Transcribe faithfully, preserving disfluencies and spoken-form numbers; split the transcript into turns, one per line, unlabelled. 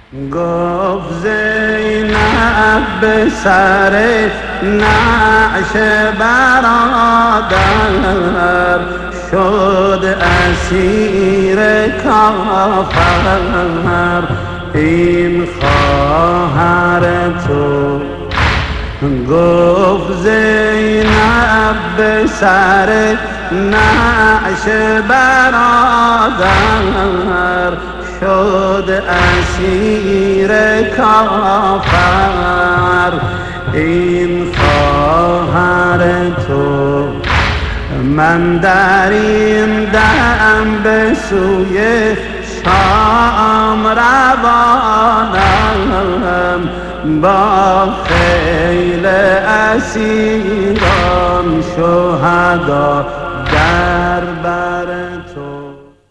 گفت زینب به سر نعش برادر شد اسیر کافر. این خواهر تو گفت زینب به سر نعش برادر شد اسیر کافر. این خواهر تو من در این دم به سوی شام روانم با خیل اسیران شهدا در بر